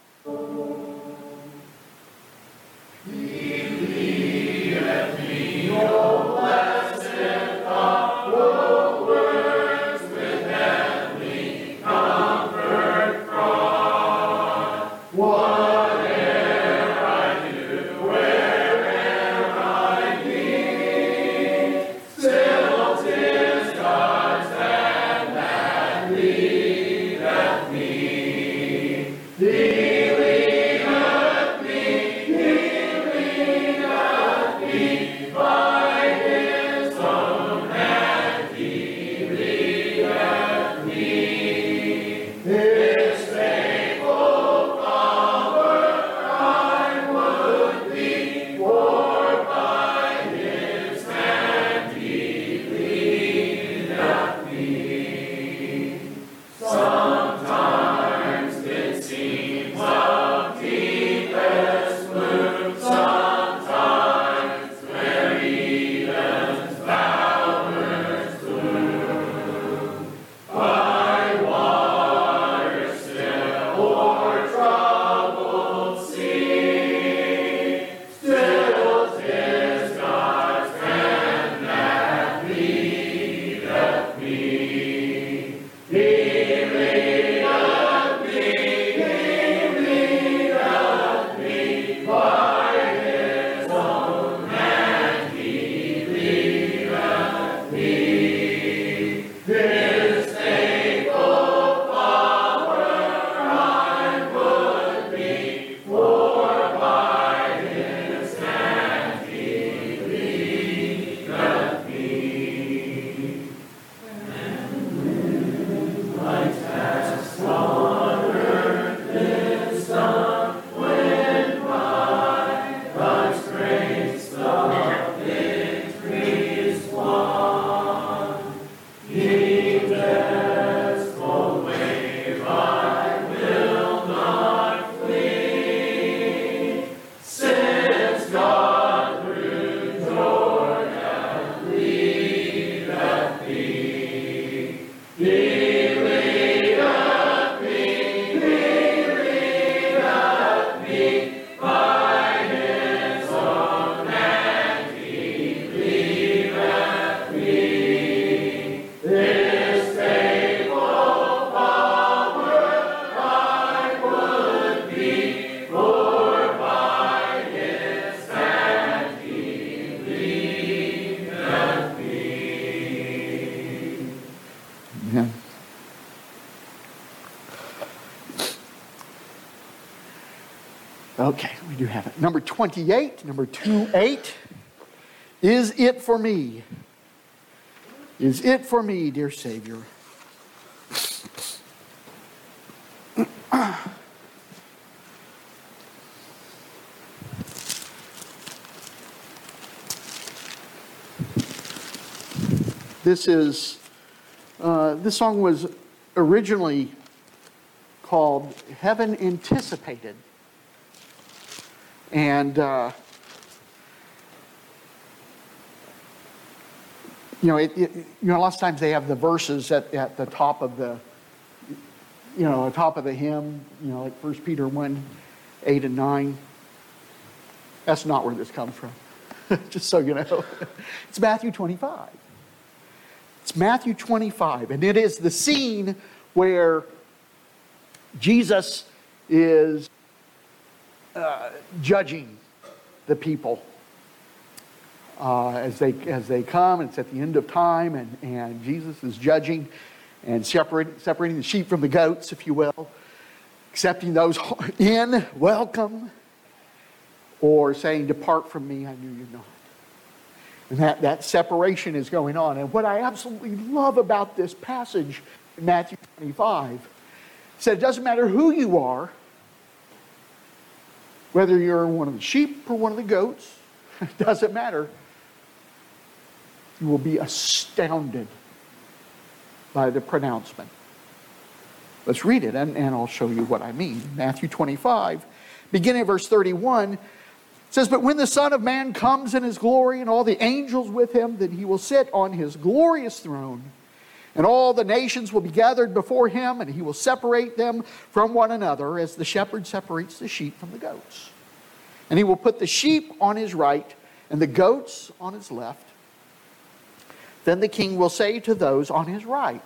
Okay, we do have it. Number twenty-eight, number two eight. Is it for me? Is it for me, dear Savior? This is, uh, this song was originally called Heaven Anticipated. And, uh, you know, it, it, you know, lots of times they have the verses at, at the top of the, you know, the top of the hymn, you know, like First Peter one, eight and nine. That's not where this comes from, just so you know. It's Matthew twenty-five. It's Matthew twenty-five, and it is the scene where Jesus is uh, judging the people uh, as they as they come. It's at the end of time, and, and Jesus is judging and separating, separating the sheep from the goats, if you will, accepting those in, welcome, or saying, depart from me, I knew you not. And that, that separation is going on. And what I absolutely love about this passage in Matthew twenty-five is that it doesn't matter who you are, whether you're one of the sheep or one of the goats, it doesn't matter. You will be astounded by the pronouncement. Let's read it, and, and I'll show you what I mean. Matthew twenty-five, beginning at verse thirty-one, it says, but when the Son of Man comes in his glory and all the angels with him, then he will sit on his glorious throne. And all the nations will be gathered before him, and he will separate them from one another as the shepherd separates the sheep from the goats. And he will put the sheep on his right and the goats on his left. Then the king will say to those on his right,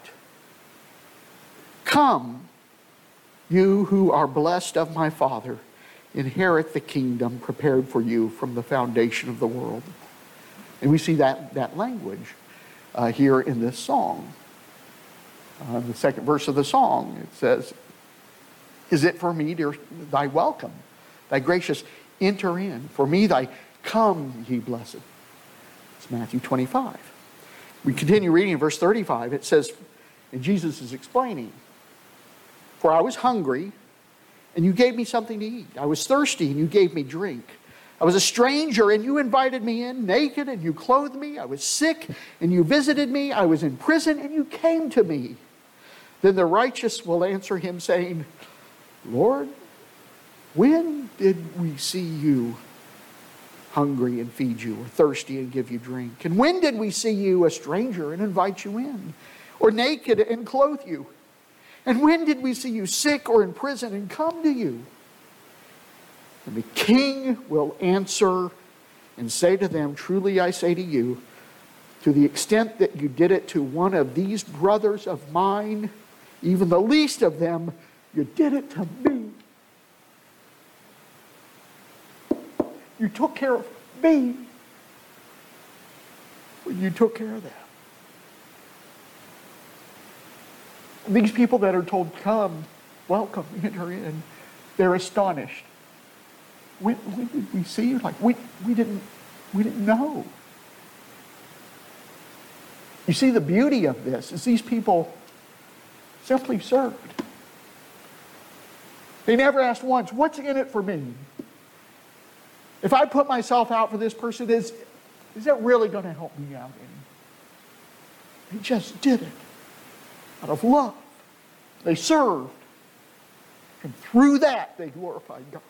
come, you who are blessed of my Father, inherit the kingdom prepared for you from the foundation of the world. And we see that, that language uh, here in this song. Uh, the second verse of the song, it says, is it for me, dear, thy welcome, thy gracious enter in? For me, thy come, ye blessed. It's Matthew twenty-five. We continue reading in verse thirty-five. It says, and Jesus is explaining, for I was hungry, and you gave me something to eat. I was thirsty, and you gave me drink. I was a stranger, and you invited me in. Naked, and you clothed me. I was sick, and you visited me. I was in prison, and you came to me. Then the righteous will answer him, saying, Lord, when did we see you hungry and feed you, or thirsty and give you drink? And when did we see you a stranger and invite you in, or naked and clothe you? And when did we see you sick or in prison and come to you? And the king will answer and say to them, truly I say to you, to the extent that you did it to one of these brothers of mine, even the least of them, you did it to me. You took care of me when you took care of them. These people that are told, come, welcome, enter in, they're astonished. When, when did we see you? Like, we, we, didn't, we didn't know. You see, the beauty of this is these people simply served. They never asked once, what's in it for me? If I put myself out for this person, is, is that really going to help me out any? They just did it out of love. They served. And through that, they glorified God.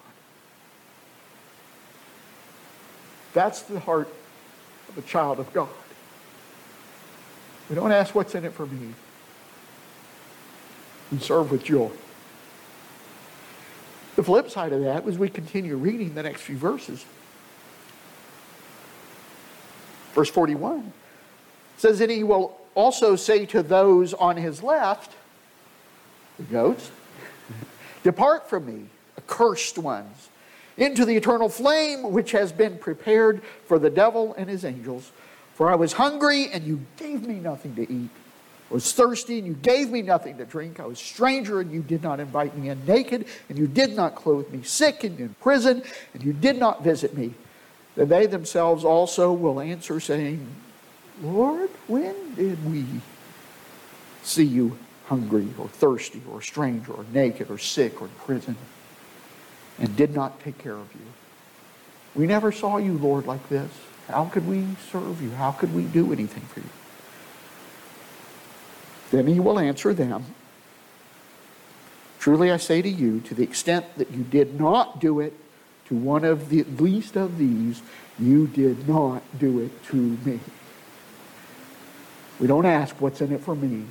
That's the heart of a child of God. We don't ask what's in it for me. We serve with joy. The flip side of that, as we continue reading the next few verses, verse forty-one says, and he will also say to those on his left, the goats, depart from me, accursed ones, into the eternal flame which has been prepared for the devil and his angels. For I was hungry, and you gave me nothing to eat. I was thirsty, and you gave me nothing to drink. I was a stranger, and you did not invite me in. Naked, and you did not clothe me. Sick, and in prison, and you did not visit me. Then they themselves also will answer, saying, Lord, when did we see you hungry, or thirsty, or a stranger, or naked, or sick, or in prison, and did not take care of you? We never saw you, Lord, like this. How could we serve you? How could we do anything for you? Then he will answer them, truly I say to you, to the extent that you did not do it to one of the least of these, you did not do it to me. We don't ask what's in it for me.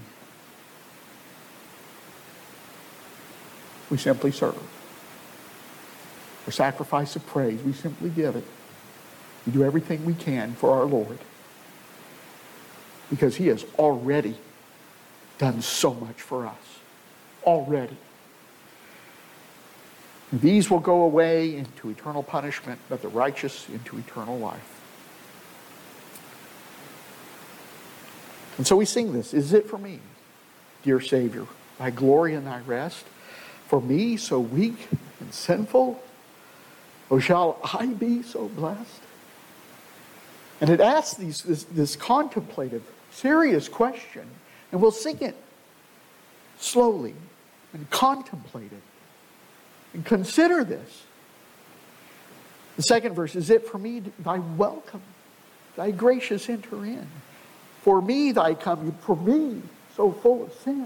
We simply serve. For sacrifice of praise, we simply give it. We do everything we can for our Lord, because he has already done so much for us. Already. These will go away into eternal punishment, but the righteous into eternal life. And so we sing this. Is it for me, dear Savior, thy glory and thy rest? For me, so weak and sinful? Oh, shall I be so blessed? And it asks these, this, this contemplative, serious question. And we'll sing it slowly and contemplate it and consider this. The second verse, is it for me thy welcome, thy gracious enter in? For me thy come, for me so full of sin.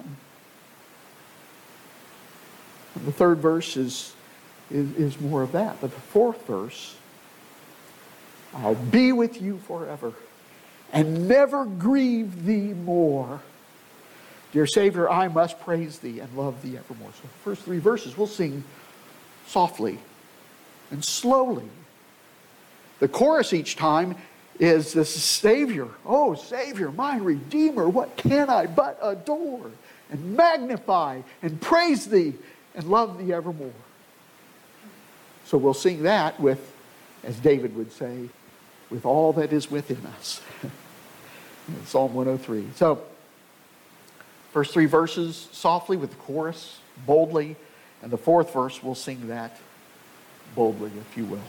And the third verse is, is, is more of that. But the fourth verse, I'll be with you forever and never grieve thee more. Dear Savior, I must praise thee and love thee evermore. So the first three verses we'll sing softly and slowly. The chorus each time is this Savior, oh Savior, my Redeemer, what can I but adore and magnify and praise thee and love thee evermore. So we'll sing that with, as David would say, with all that is within us. Psalm one oh three. So, first three verses softly with the chorus, boldly, and the fourth verse we'll sing that boldly, if you will.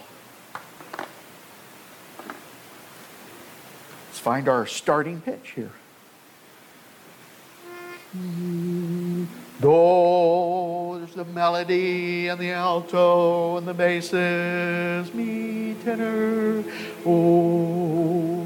Let's find our starting pitch here. Do, there's the melody and the alto and the basses, mi tenor, oh.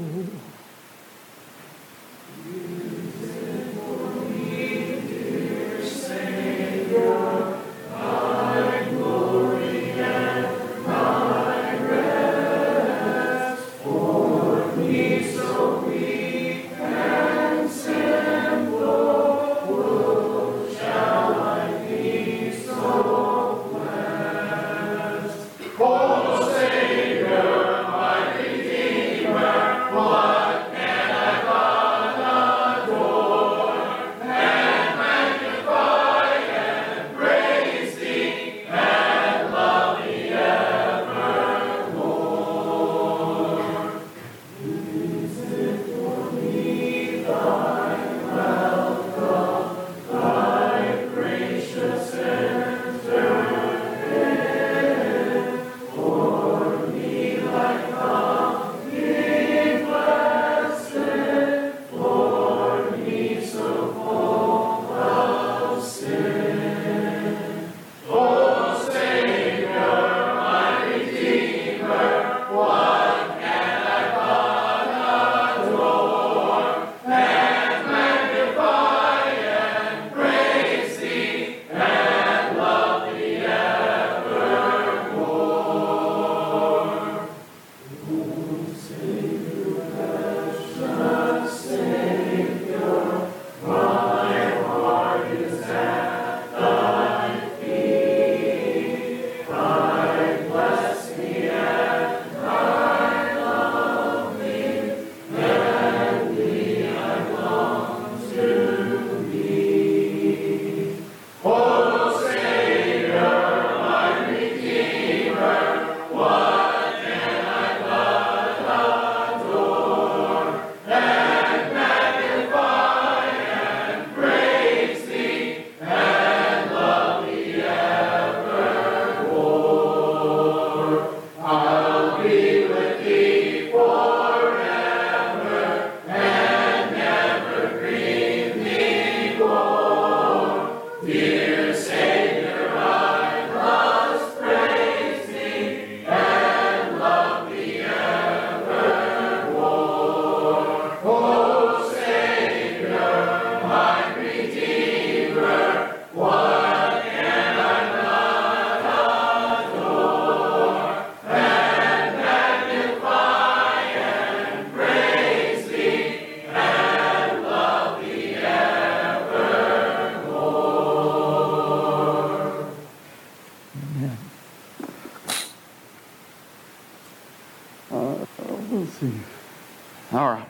All right.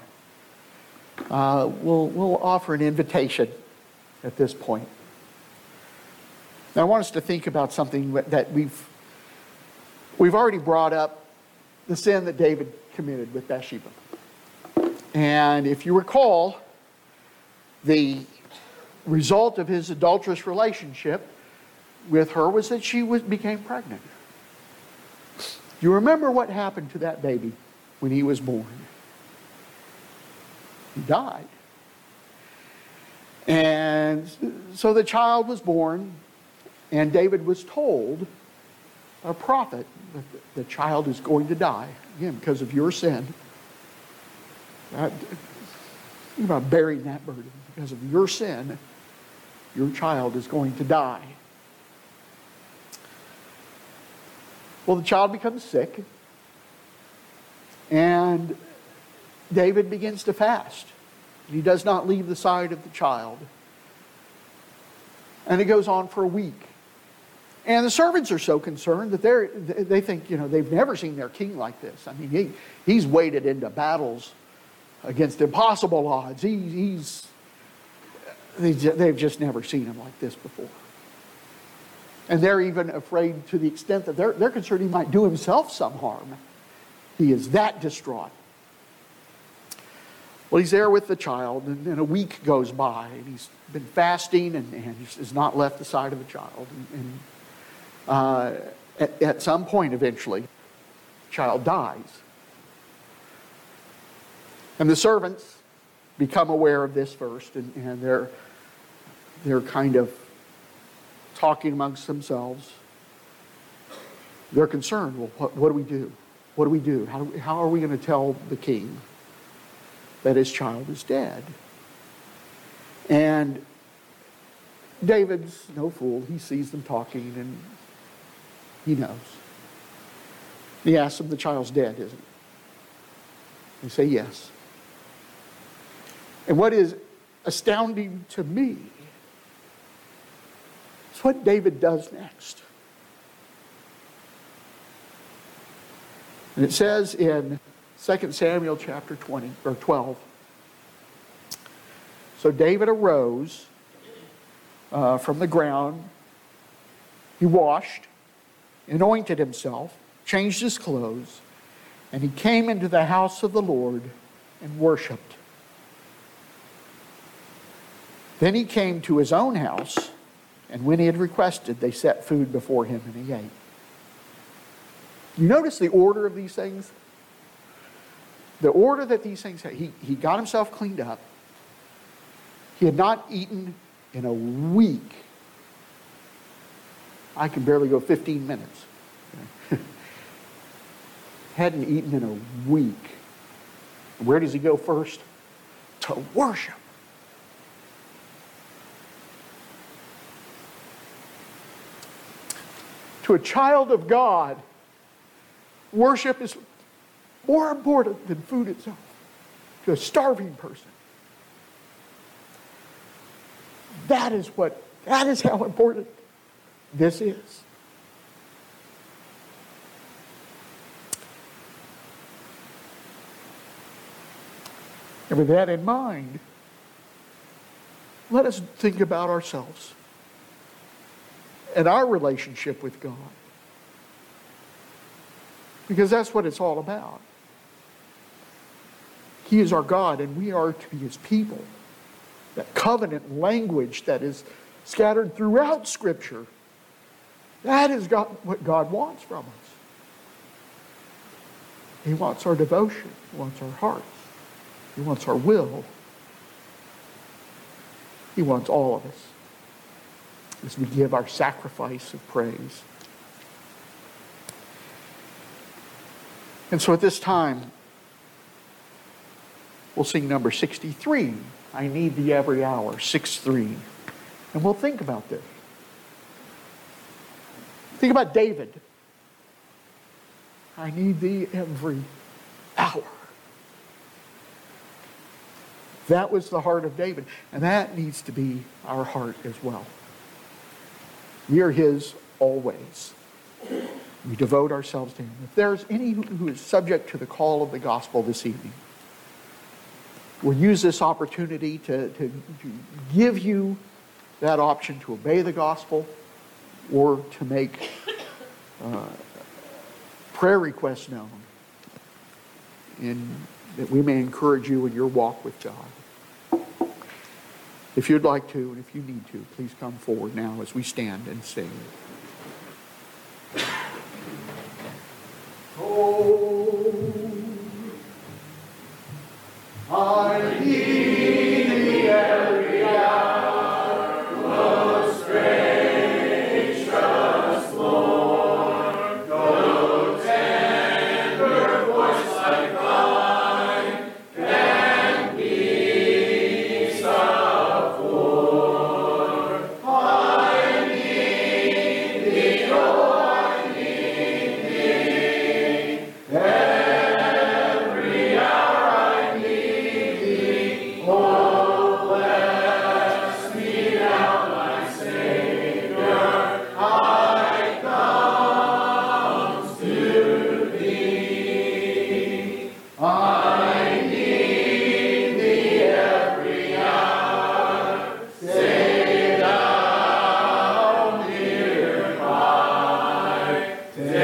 Uh, we'll, we'll offer an invitation at this point. Now, I want us to think about something that we've We've already brought up the sin that David committed with Bathsheba. And if you recall, the result of his adulterous relationship with her was that she was, became pregnant. You remember what happened to that baby when he was born? He died. And so the child was born, and David was told, a prophet, that the child is going to die, again, because of your sin. Uh, think about bearing that burden. Because of your sin, your child is going to die. Well, the child becomes sick, and David begins to fast. He does not leave the side of the child. And it goes on for a week. And the servants are so concerned that they're, they think, you know, they've never seen their king like this. I mean, he, he's waded into battles against impossible odds. He, he's, they've just never seen him like this before. And they're even afraid to the extent that they're, they're concerned he might do himself some harm. He is that distraught. Well, he's there with the child, and then a week goes by, and he's been fasting, and, and he has not left the side of the child. And, and uh, at, at some point, eventually, the child dies. And the servants become aware of this first, and, and they're, they're kind of talking amongst themselves. They're concerned. Well, what, what do we do? What do we do? How, do we, how are we going to tell the king that his child is dead? And David's no fool. He sees them talking, and he knows. He asks them, the child's dead, isn't it? They say yes. And what is astounding to me is what David does next. And it says in Second Samuel chapter twenty or twelve. So David arose uh, from the ground. He washed, anointed himself, changed his clothes, and he came into the house of the Lord and worshipped. Then he came to his own house, and when he had requested, they set food before him, and he ate. You notice the order of these things? The order that these things had. He, he got himself cleaned up. He had not eaten in a week. I can barely go fifteen minutes. Hadn't eaten in a week. Where does he go first? To worship. To a child of God, worship is more important than food itself. To a starving person. That is what, that is how important this is. And with that in mind, let us think about ourselves and our relationship with God. Because that's what it's all about. He is our God, and we are to be his people. That covenant language that is scattered throughout Scripture, that is God, what God wants from us. He wants our devotion. He wants our hearts. He wants our will. He wants all of us as we give our sacrifice of praise. And so at this time, we'll sing number sixty-three, I Need Thee Every Hour, six three. And we'll think about this. Think about David. I need thee every hour. That was the heart of David. And that needs to be our heart as well. We are his always. We devote ourselves to him. If there's any who is subject to the call of the gospel this evening, we'll use this opportunity to, to, to give you that option to obey the gospel or to make uh, prayer requests known, and that we may encourage you in your walk with God. If you'd like to, and if you need to, please come forward now as we stand and sing. Oh, I need thee every hour, most gracious Lord. No tender voice like thine can be suffered. I need thee, oh, I need thee. Every hour I need thee. Oh, bless me now, my Savior. I come to thee. I need thee every hour. Stay thou nearby.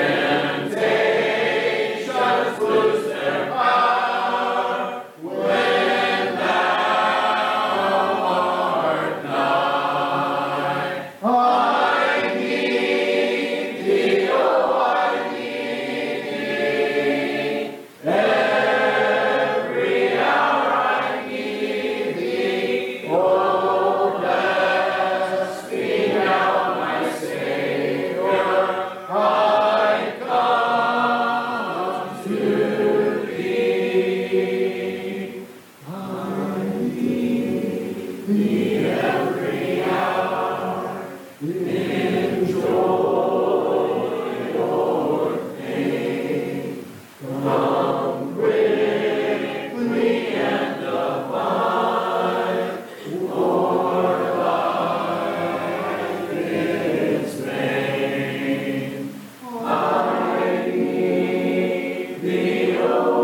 Temptations lose their power when thou art nigh. I need thee, oh, I need thee. Every hour I need thee. Oh, bless me now, my Savior. I come to thee. I need thee every hour. In joy or pain, come quickly and abide, for life is vain. I need thee, oh,